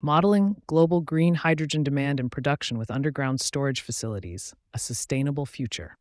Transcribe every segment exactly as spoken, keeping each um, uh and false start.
Modeling global green hydrogen demand and production with underground storage facilities, a sustainable future.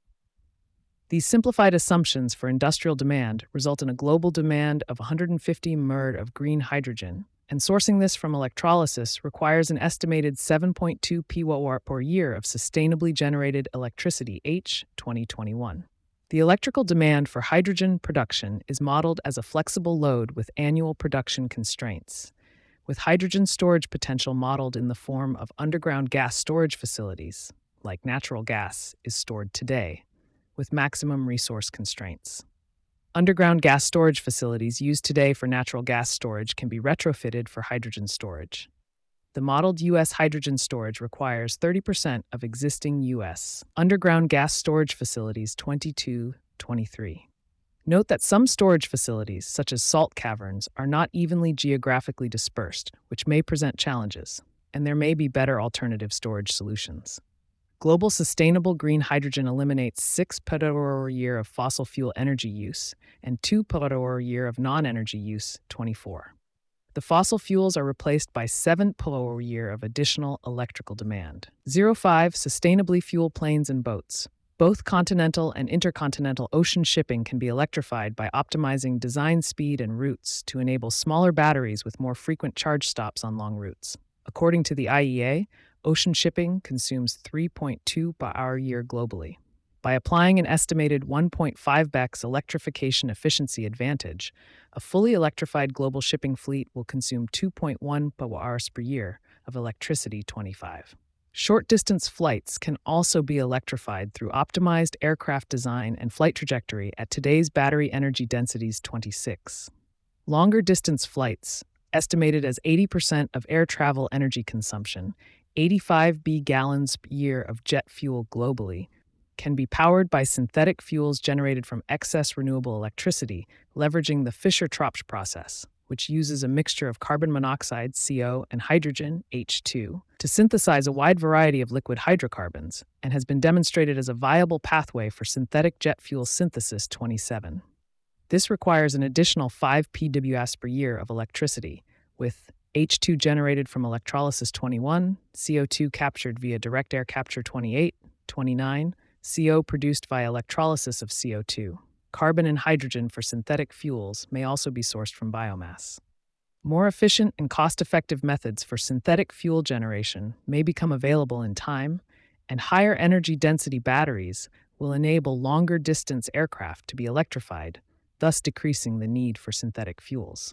These simplified assumptions for industrial demand result in a global demand of one hundred fifty MeRD of green hydrogen, and sourcing this from electrolysis requires an estimated seven point two piwatt per year of sustainably generated electricity H twenty twenty-one. The electrical demand for hydrogen production is modeled as a flexible load with annual production constraints, with hydrogen storage potential modeled in the form of underground gas storage facilities, like natural gas is stored today, with maximum resource constraints. Underground gas storage facilities used today for natural gas storage can be retrofitted for hydrogen storage. The modeled U S hydrogen storage requires thirty percent of existing U S underground gas storage facilities twenty-two twenty-three. Note that some storage facilities, such as salt caverns, are not evenly geographically dispersed, which may present challenges, and there may be better alternative storage solutions. Global sustainable green hydrogen eliminates six petawatt a year of fossil fuel energy use and two petawatt a year of non-energy use, twenty-four. The fossil fuels are replaced by seven petawatt a year of additional electrical demand. zero five Sustainably fuel planes and boats. Both continental and intercontinental ocean shipping can be electrified by optimizing design speed and routes to enable smaller batteries with more frequent charge stops on long routes. According to the I E A, ocean shipping consumes three point two per hour year globally. By applying an estimated one point five x electrification efficiency advantage, a fully electrified global shipping fleet will consume two point one petawatt-hours per year of electricity twenty-five. Short-distance flights can also be electrified through optimized aircraft design and flight trajectory at today's battery energy densities twenty-six. Longer-distance flights, estimated as eighty percent of air travel energy consumption, eighty-five billion gallons per year of jet fuel globally, can be powered by synthetic fuels generated from excess renewable electricity, leveraging the Fischer-Tropsch process, which uses a mixture of carbon monoxide, C O, and hydrogen, H two, to synthesize a wide variety of liquid hydrocarbons, and has been demonstrated as a viable pathway for synthetic jet fuel synthesis twenty-seven. This requires an additional five petawatt-hours per year of electricity, with H two generated from electrolysis twenty-one, C O two captured via direct air capture twenty-eight, twenty-nine, C O produced via electrolysis of C O two. Carbon and hydrogen for synthetic fuels may also be sourced from biomass. More efficient and cost-effective methods for synthetic fuel generation may become available in time, and higher energy density batteries will enable longer-distance aircraft to be electrified, thus decreasing the need for synthetic fuels.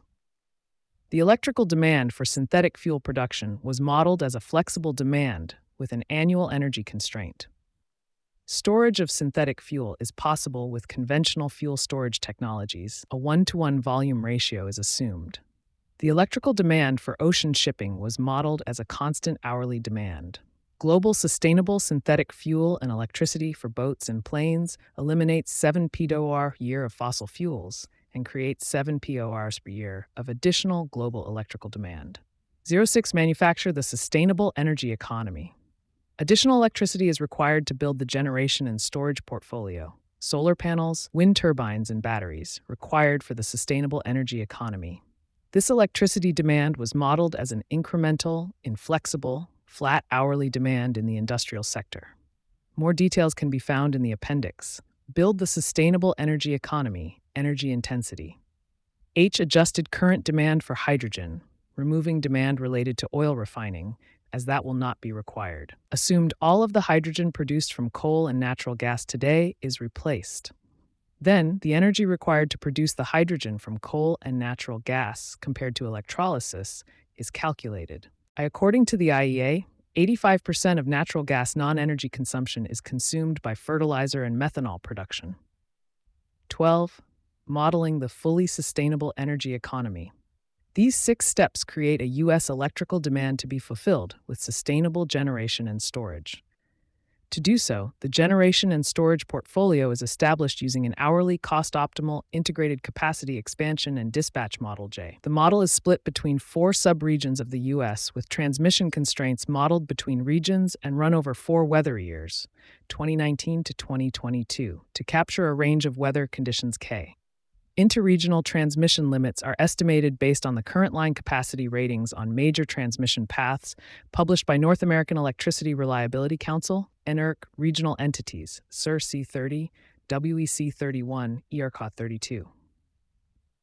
The electrical demand for synthetic fuel production was modeled as a flexible demand with an annual energy constraint. Storage of synthetic fuel is possible with conventional fuel storage technologies. A one-to-one volume ratio is assumed. The electrical demand for ocean shipping was modeled as a constant hourly demand. Global sustainable synthetic fuel and electricity for boats and planes eliminates seven petawatt a year of fossil fuels and creates seven petawatt-hours per year of additional global electrical demand. zero six Manufacture the sustainable energy economy. Additional electricity is required to build the generation and storage portfolio, solar panels, wind turbines, and batteries, required for the sustainable energy economy. This electricity demand was modeled as an incremental, inflexible, flat hourly demand in the industrial sector. More details can be found in the appendix. Build the sustainable energy economy, energy intensity. H adjusted current demand for hydrogen, removing demand related to oil refining, as that will not be required. Assumed all of the hydrogen produced from coal and natural gas today is replaced. Then, the energy required to produce the hydrogen from coal and natural gas compared to electrolysis is calculated. According to the I E A, eighty-five percent of natural gas non-energy consumption is consumed by fertilizer and methanol production. twelve. Modeling the fully sustainable energy economy. These six steps create a U S electrical demand to be fulfilled with sustainable generation and storage. To do so, the generation and storage portfolio is established using an hourly, cost-optimal, integrated capacity expansion and dispatch model J. The model is split between four subregions of the U S with transmission constraints modeled between regions and run over four weather years, twenty nineteen to twenty twenty-two, to capture a range of weather conditions K. Interregional transmission limits are estimated based on the current line capacity ratings on major transmission paths published by North American Electricity Reliability Council, N E R C regional entities, S E R C thirty, W E C thirty-one, E R C O T thirty-two.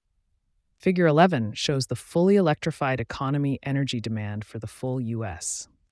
Figure eleven shows the fully electrified economy energy demand for the full U S